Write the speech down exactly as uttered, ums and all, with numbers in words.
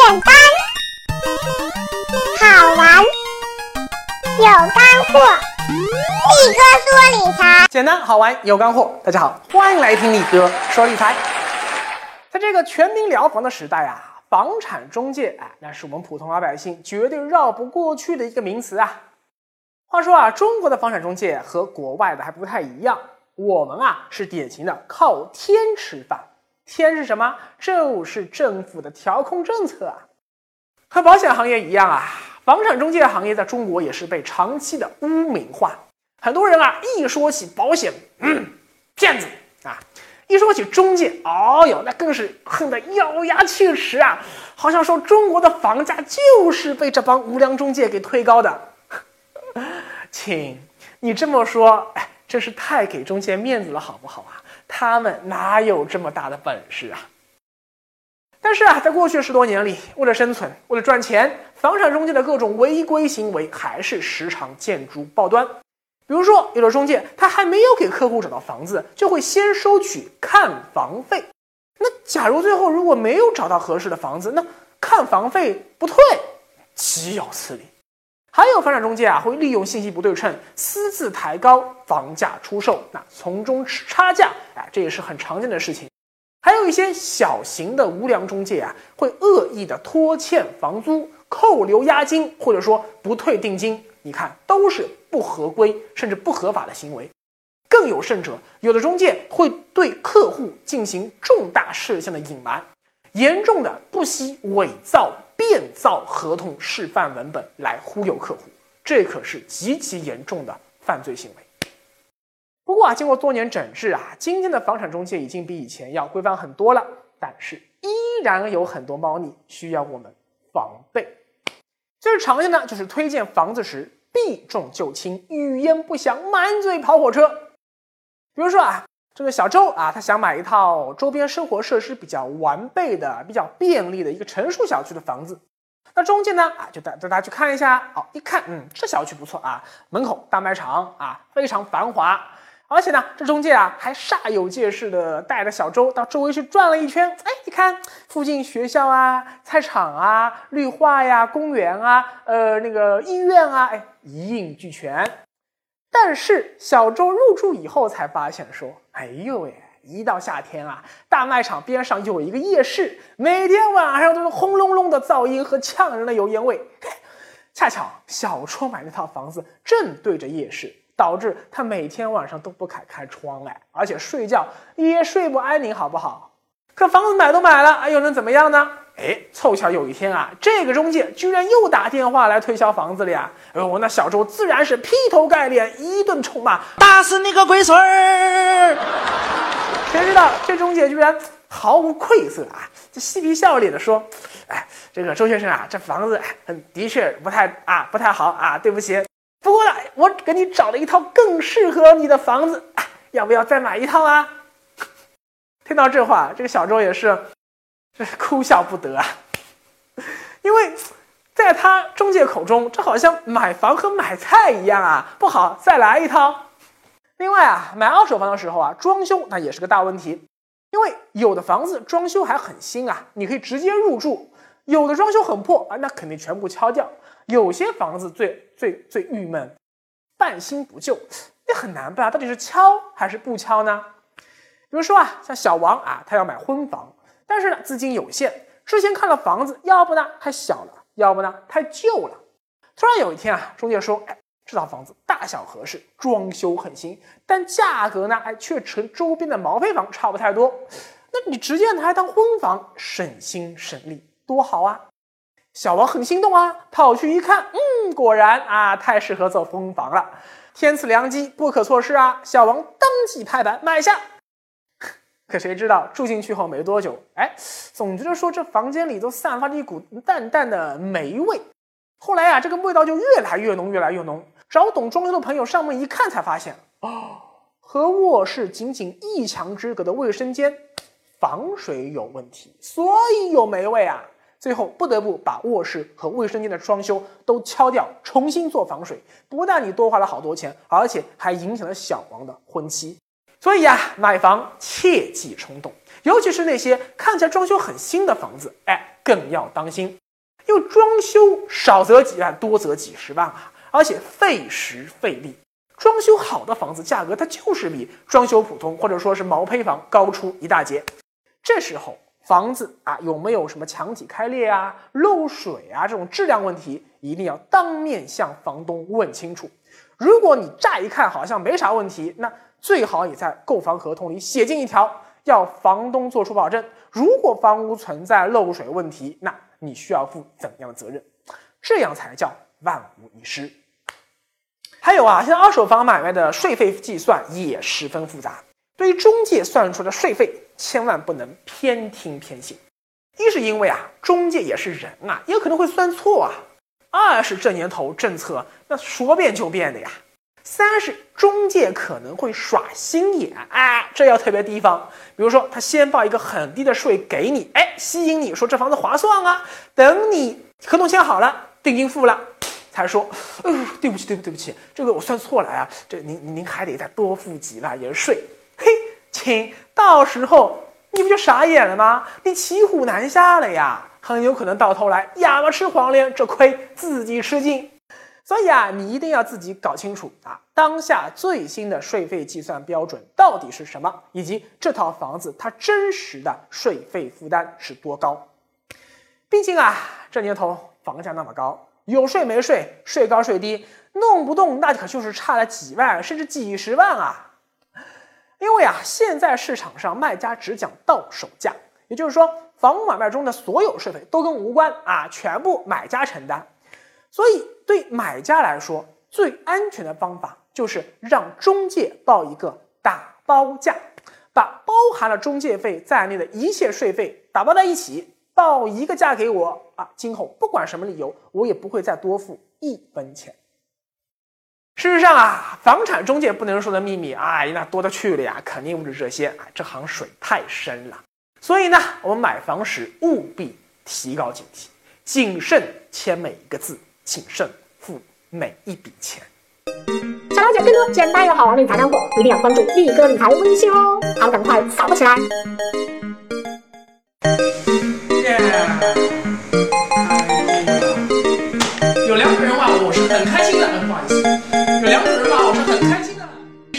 简单，好玩，有干货。力哥说理财， 简单好玩有干货。大家好，欢迎来听力哥说理财。在这个全民聊房的时代啊，房产中介啊，那是我们普通老百姓绝对绕不过去的一个名词啊。话说啊，中国的房产中介和国外的还不太一样，我们啊是典型的靠天吃饭。天是什么？就是政府的调控政策啊。和保险行业一样啊，房产中介行业在中国也是被长期的污名化。很多人啊，一说起保险，嗯，骗子啊；一说起中介，哦哟，那更是恨得咬牙切齿啊，好像说中国的房价就是被这帮无良中介给推高的。亲，你这么说，哎，真是太给中介面子了，好不好啊？他们哪有这么大的本事啊？但是啊，在过去十多年里，为了生存，为了赚钱，房产中介的各种违规行为还是时常见诸报端。比如说，有的中介他还没有给客户找到房子，就会先收取看房费。那假如最后如果没有找到合适的房子，那看房费不退，岂有此理！还有房产中介啊，会利用信息不对称，私自抬高房价出售，那从中吃差价，哎，这也是很常见的事情。还有一些小型的无良中介啊，会恶意的拖欠房租、扣留押金，或者说不退定金，你看都是不合规甚至不合法的行为。更有甚者，有的中介会对客户进行重大事项的隐瞒，严重的不惜伪造、变造合同示范文本来忽悠客户，这可是极其严重的犯罪行为。不过啊，经过多年整治啊，今天的房产中介已经比以前要规范很多了，但是依然有很多猫腻需要我们防备。最常见的就是推荐房子时避重就轻、语焉不详、满嘴跑火车。比如说啊，这个小周啊，他想买一套周边生活设施比较完备的、比较便利的一个成熟小区的房子。那中介呢啊，就带带大家去看一下。哦，一看，嗯，这小区不错啊，门口大卖场啊，非常繁华。而且呢，这中介啊还煞有介事的带着小周到周围去转了一圈。哎，你看附近学校啊、菜场啊、绿化呀、公园啊、呃那个医院啊，哎，一应俱全。但是小周入住以后才发现说，哎呦喂，一到夏天啊，大卖场边上有一个夜市，每天晚上都是轰隆隆的噪音和呛人的油烟味。恰巧小周买那套房子正对着夜市，导致他每天晚上都不敢开窗，哎，而且睡觉也睡不安宁，好不好？可房子买都买了，哎，又能怎么样呢？哎，凑巧有一天啊，这个中介居然又打电话来推销房子了呀！哦，那小周自然是劈头盖脸一顿臭骂，打死你个龟孙儿！谁知道这中介居然毫无愧色啊，这嬉皮笑脸的说：“哎，这个周先生啊，这房子嗯的确不太啊不太好啊，对不起。不过呢，我给你找了一套更适合你的房子，啊，要不要再买一套啊？”听到这话，这个小周也是这是哭笑不得啊，因为在他中介口中，这好像买房和买菜一样啊，不好，再来一套。另外啊，买二手房的时候啊，装修那也是个大问题，因为有的房子装修还很新啊，你可以直接入住；有的装修很破啊，那肯定全部敲掉。有些房子最最最郁闷，半新不旧，那很难办，到底是敲还是不敲呢？比如说啊，像小王啊，他要买婚房，但是呢资金有限，之前看了房子，要不呢太小了，要不呢太旧了。突然有一天啊，中介说，哎，这套房子大小合适，装修很新，但价格呢，哎，却和周边的毛坯房差不太多。那你直接拿来当婚房，省心省力，多好啊！小王很心动啊，跑去一看，嗯，果然啊，太适合做婚房了，天赐良机，不可错失啊！小王当即拍板买下。可谁知道住进去后没多久，哎，总觉得说这房间里都散发着一股淡淡的霉味。后来啊，这个味道就越来越浓，越来越浓。找懂装修的朋友上门一看，才发现哦，和卧室仅仅一墙之隔的卫生间防水有问题，所以有霉味啊。最后不得不把卧室和卫生间的装修都敲掉，重新做防水。不但你多花了好多钱，而且还影响了小王的婚期。所以啊，买房切忌冲动， 尤其是那些看起来装修很新的房子，哎，更要当心，因为装修少则几万，多则几十万啊，而且费时费力。装修好的房子价格它就是比装修普通或者说是毛坯房高出一大截。这时候房子啊有没有什么墙体开裂啊、漏水啊这种质量问题，一定要当面向房东问清楚。如果你乍一看好像没啥问题，那最好也在购房合同里写进一条，要房东做出保证，如果房屋存在漏水问题，那你需要负怎样的责任，这样才叫万无一失。还有啊，现在二手房买卖的税费计算也十分复杂，对于中介算出的税费千万不能偏听偏信。一是因为啊，中介也是人啊，也有可能会算错啊；二是这年头政策那说变就变的呀；三是中介可能会耍心眼，哎，这要特别提防。比如说他先报一个很低的税给你，哎，吸引你说这房子划算啊，等你合同签好了，定金付了，才说，呃，对不起，对不起，对不起，这个我算错了啊，这您您还得再多付几万元税。嘿，亲，到时候你不就傻眼了吗？你骑虎难下了呀，很有可能到头来哑巴吃黄连，这亏自己吃尽。所以啊，你一定要自己搞清楚啊，当下最新的税费计算标准到底是什么，以及这套房子它真实的税费负担是多高。毕竟啊，这年头房价那么高，有税没税，税高税低，弄不动那可就是差了几万甚至几十万啊。因为啊，现在市场上卖家只讲到手价，也就是说，房屋买卖中的所有税费都跟无关啊，全部买家承担。所以对买家来说，最安全的方法就是让中介报一个打包价，把包含了中介费在内的一切税费打包在一起，报一个价给我啊，今后不管什么理由，我也不会再多付一分钱。事实上啊，房产中介不能说的秘密，哎，那多的去了呀，肯定不止这些啊，这行水太深了。所以呢，我们买房时务必提高警惕，谨慎签每一个字，谨慎付每一笔钱。 想了解更多简单又好玩的理财干货，一定要关注力哥理财微信哦！好，赶快扫起来！ 耶、yeah. 哎呀，有两个人哇，我是很开心。